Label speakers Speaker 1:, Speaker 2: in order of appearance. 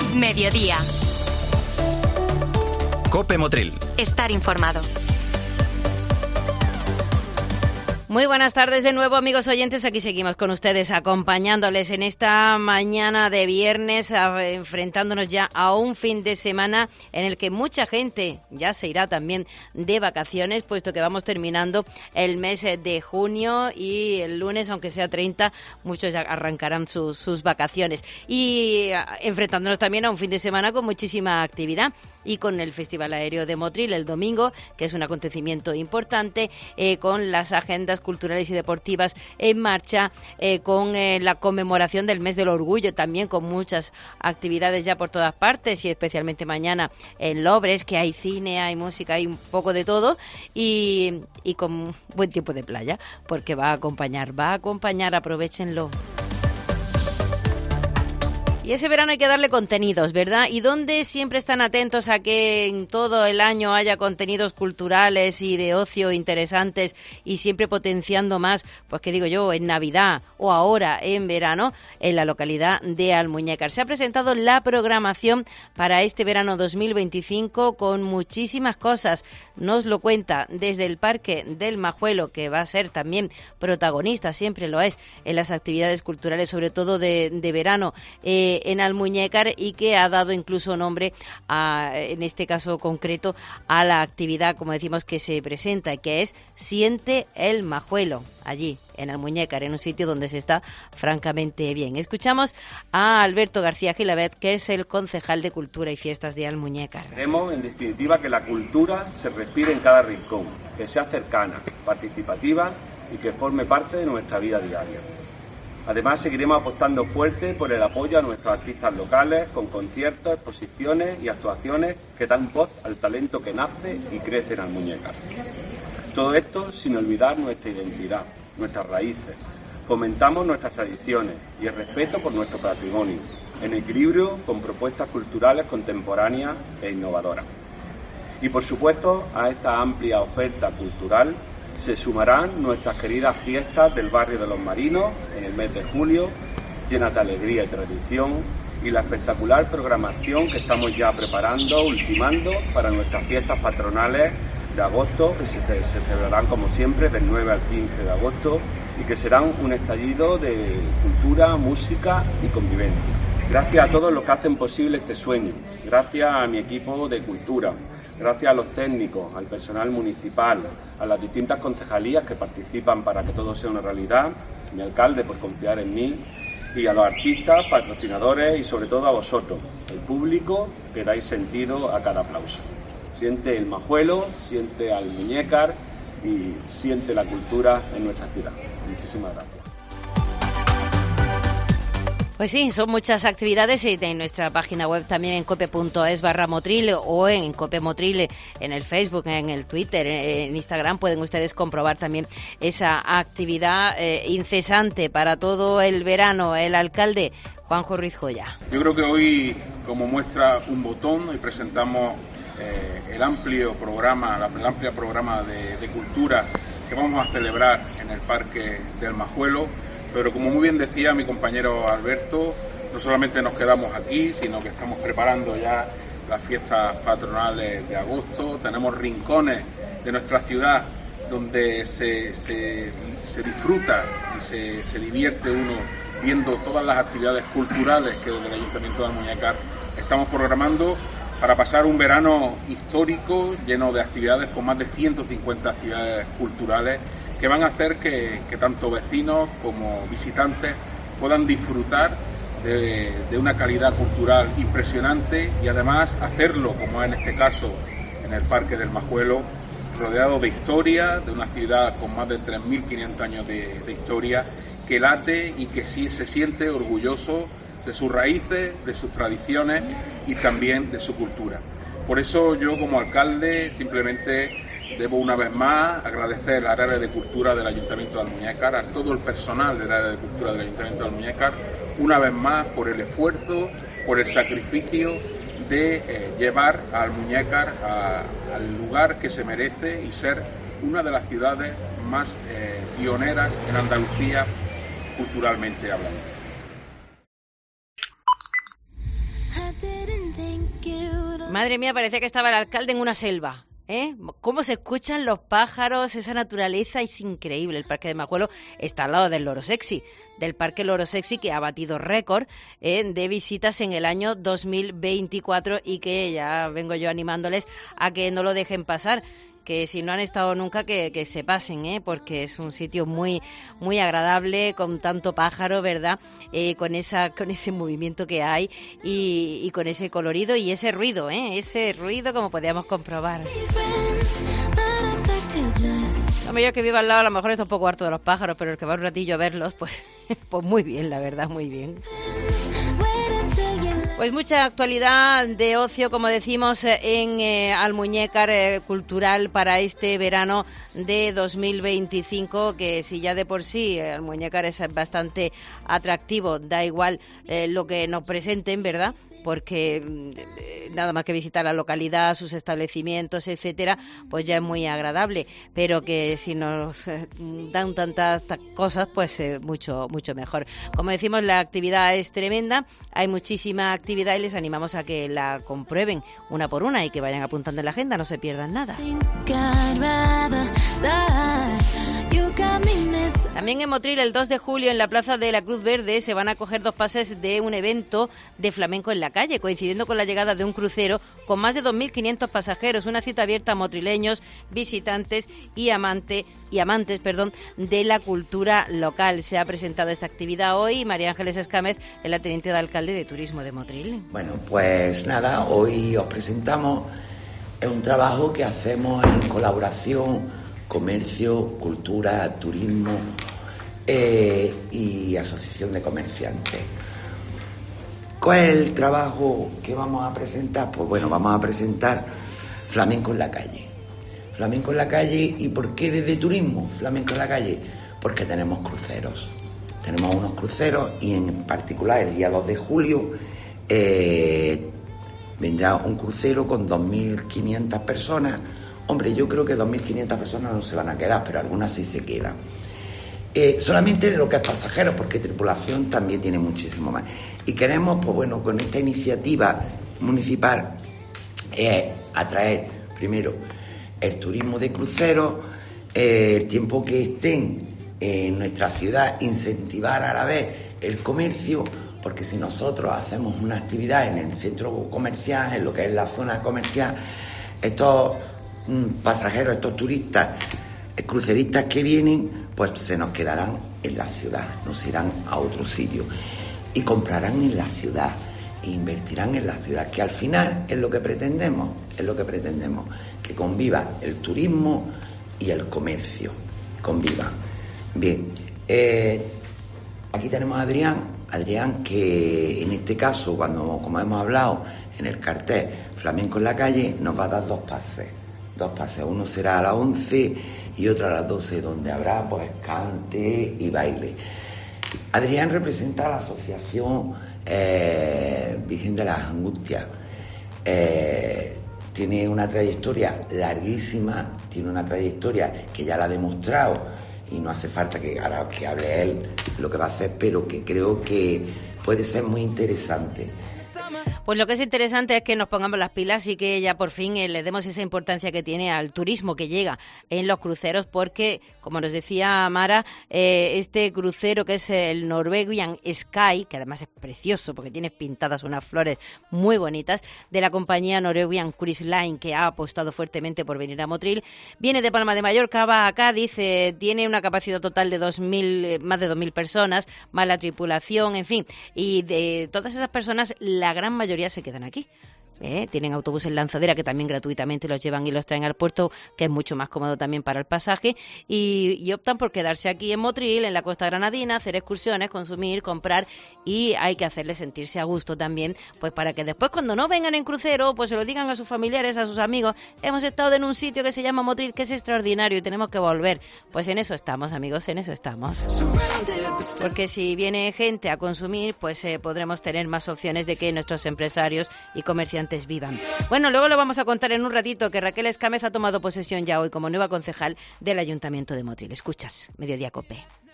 Speaker 1: Mediodía.
Speaker 2: COPE Motril.
Speaker 1: Estar informado.
Speaker 3: Muy buenas tardes de nuevo, amigos oyentes. Aquí seguimos con ustedes, acompañándoles en esta mañana de viernes, enfrentándonos ya a un fin de semana en el que mucha gente ya se irá también de vacaciones, puesto que vamos terminando el mes de junio y el lunes, aunque sea 30, muchos ya arrancarán sus vacaciones. Y enfrentándonos también a un fin de semana con muchísima actividad. Y con el Festival Aéreo de Motril el domingo, que es un acontecimiento importante, con las agendas culturales y deportivas en marcha, con la conmemoración del Mes del Orgullo, también con muchas actividades ya por todas partes, y especialmente mañana en Lobres, que hay cine, hay música, hay un poco de todo, y con buen tiempo de playa, porque va a acompañar, aprovéchenlo. Y ese verano hay que darle contenidos, ¿verdad? ¿Y dónde siempre están atentos a que en todo el año haya contenidos culturales y de ocio interesantes y siempre potenciando más, pues qué digo yo, en Navidad o ahora en verano, en la localidad de Almuñécar? Se ha presentado la programación para este verano 2025 con muchísimas cosas. Nos lo cuenta desde el Parque del Majuelo, que va a ser también protagonista, siempre lo es, en las actividades culturales, sobre todo de verano, en Almuñécar, y que ha dado incluso nombre en este caso concreto, a la actividad, como decimos, que se presenta, que es Siente el Majuelo, allí en Almuñécar, en un sitio donde se está francamente bien. Escuchamos a Alberto García Gilabert, que es el concejal de Cultura y Fiestas de Almuñécar.
Speaker 4: Queremos, en definitiva, que la cultura se respire en cada rincón, que sea cercana, participativa y que forme parte de nuestra vida diaria. Además, seguiremos apostando fuerte por el apoyo a nuestros artistas locales, con conciertos, exposiciones y actuaciones que dan voz al talento que nace y crece en Almuñécar. Todo esto sin olvidar nuestra identidad, nuestras raíces. Fomentamos nuestras tradiciones y el respeto por nuestro patrimonio, en equilibrio con propuestas culturales contemporáneas e innovadoras. Y por supuesto, a esta amplia oferta cultural se sumarán nuestras queridas fiestas del barrio de Los Marinos en el mes de julio, llenas de alegría y tradición, y la espectacular programación que estamos ya preparando, ultimando, para nuestras fiestas patronales de agosto, que se celebrarán como siempre del 9 al 15 de agosto y que serán un estallido de cultura, música y convivencia. Gracias a todos los que hacen posible este sueño, gracias a mi equipo de cultura, gracias a los técnicos, al personal municipal, a las distintas concejalías que participan para que todo sea una realidad, mi alcalde por confiar en mí, y a los artistas, patrocinadores y sobre todo a vosotros, el público, que dais sentido a cada aplauso. Siente el Majuelo, siente Almuñécar y siente la cultura en nuestra ciudad. Muchísimas gracias.
Speaker 3: Pues sí, son muchas actividades, y en nuestra página web también, en cope.es/Motril, o en Cope Motril, en el Facebook, en el Twitter, en Instagram, pueden ustedes comprobar también esa actividad incesante para todo el verano. El alcalde Juanjo Ruiz Joya.
Speaker 5: Yo creo que hoy, como muestra un botón, hoy presentamos el amplio programa, el amplio programa de cultura que vamos a celebrar en el Parque del Majuelo. Pero como muy bien decía mi compañero Alberto, no solamente nos quedamos aquí, sino que estamos preparando ya las fiestas patronales de agosto. Tenemos rincones de nuestra ciudad donde se disfruta y se divierte uno viendo todas las actividades culturales que desde el Ayuntamiento de Almuñécar estamos programando para pasar un verano histórico lleno de actividades, con más de 150 actividades culturales que van a hacer que tanto vecinos como visitantes puedan disfrutar de una calidad cultural impresionante, y además hacerlo, como en este caso en el Parque del Majuelo, rodeado de historia, de una ciudad con más de 3.500 años de historia, que late y que sí se siente orgulloso de sus raíces, de sus tradiciones y también de su cultura. Por eso yo, como alcalde, simplemente debo una vez más agradecer al área de cultura del Ayuntamiento de Almuñécar, a todo el personal del área de cultura del Ayuntamiento de Almuñécar, una vez más por el esfuerzo, por el sacrificio de llevar a Almuñécar al lugar que se merece y ser una de las ciudades más pioneras en Andalucía culturalmente hablando.
Speaker 3: Madre mía, parecía que estaba el alcalde en una selva. Cómo se escuchan los pájaros, esa naturaleza es increíble. El Parque de Majuelo está al lado del Loro Sexy, del Parque Loro Sexy, que ha batido récord de visitas en el año 2024 y que ya vengo yo animándoles a que no lo dejen pasar, que si no han estado nunca que se pasen, porque es un sitio muy muy agradable, con tanto pájaro, ¿verdad? Con ese movimiento que hay y con ese colorido y ese ruido como podíamos comprobar. Lo mejor que viva al lado a lo mejor está un poco harto de los pájaros, pero el que va un ratillo a verlos, pues muy bien, la verdad, muy bien. Pues mucha actualidad de ocio, como decimos, en Almuñécar cultural para este verano de 2025, que si ya de por sí Almuñécar es bastante atractivo, da igual lo que nos presenten, ¿verdad? Porque nada más que visitar la localidad, sus establecimientos, etcétera, pues ya es muy agradable, pero que si nos dan tantas cosas, pues mucho mejor. Como decimos, la actividad es tremenda, hay muchísima actividad y les animamos a que la comprueben una por una y que vayan apuntando en la agenda, no se pierdan nada. También en Motril, el 2 de julio, en la Plaza de la Cruz Verde, se van a acoger 2 fases de un evento de flamenco en la calle, coincidiendo con la llegada de un crucero con más de 2.500 pasajeros, una cita abierta a motrileños, visitantes y amantes de la cultura local. Se ha presentado esta actividad hoy. María Ángeles Escámez es la teniente de alcalde de Turismo de Motril.
Speaker 1: Bueno, pues nada, hoy os presentamos un trabajo que hacemos en colaboración Comercio, Cultura, Turismo y Asociación de Comerciantes. ¿Cuál es el trabajo que vamos a presentar? Pues bueno, vamos a presentar flamenco en la calle. Flamenco en la calle, ¿y por qué desde Turismo flamenco en la calle? Porque tenemos cruceros. Tenemos unos cruceros y en particular el día 2 de julio vendrá un crucero con 2.500 personas. Hombre, yo creo que 2.500 personas no se van a quedar, pero algunas sí se quedan. Solamente de lo que es pasajeros, porque tripulación también tiene muchísimo más. Y queremos, pues bueno, con esta iniciativa municipal, atraer primero el turismo de cruceros, el tiempo que estén en nuestra ciudad, incentivar a la vez el comercio, porque si nosotros hacemos una actividad en el centro comercial, en lo que es la zona comercial, estos pasajeros, estos turistas, cruceristas que vienen, pues se nos quedarán en la ciudad, nos irán a otro sitio y comprarán en la ciudad e invertirán en la ciudad, que al final es lo que pretendemos, que conviva el turismo y el comercio, convivan. Bien, aquí tenemos a Adrián, que en este caso, como hemos hablado en el cartel Flamenco en la calle, nos va a dar 2 pases. Uno será a las 11 y otro a las 12, donde habrá pues cante y baile. Adrián representa a la Asociación Virgen de las Angustias. Tiene una trayectoria larguísima, tiene una trayectoria que ya la ha demostrado y no hace falta que ahora que hable él lo que va a hacer, pero que creo que puede ser muy interesante.
Speaker 3: Pues lo que es interesante es que nos pongamos las pilas y que ya por fin le demos esa importancia que tiene al turismo que llega en los cruceros, porque, como nos decía Mara, este crucero que es el Norwegian Sky, que además es precioso porque tiene pintadas unas flores muy bonitas, de la compañía Norwegian Cruise Line, que ha apostado fuertemente por venir a Motril, viene de Palma de Mallorca, va a Cádiz, tiene una capacidad total de más de 2.000 personas, más la tripulación, en fin, y de todas esas personas, la gran mayoría se quedan aquí. Tienen autobús en lanzadera que también gratuitamente los llevan y los traen al puerto, que es mucho más cómodo también para el pasaje, y optan por quedarse aquí en Motril, en la costa granadina, hacer excursiones, consumir, comprar, y hay que hacerles sentirse a gusto también, pues para que después cuando no vengan en crucero, pues se lo digan a sus familiares, a sus amigos: hemos estado en un sitio que se llama Motril, que es extraordinario y tenemos que volver. Pues en eso estamos, amigos, en eso estamos. Porque si viene gente a consumir, pues podremos tener más opciones de que nuestros empresarios y comerciantes vivan. Bueno, luego lo vamos a contar en un ratito, que Raquel Escámez ha tomado posesión ya hoy como nueva concejal del Ayuntamiento de Motril. Escuchas Mediodía Cope.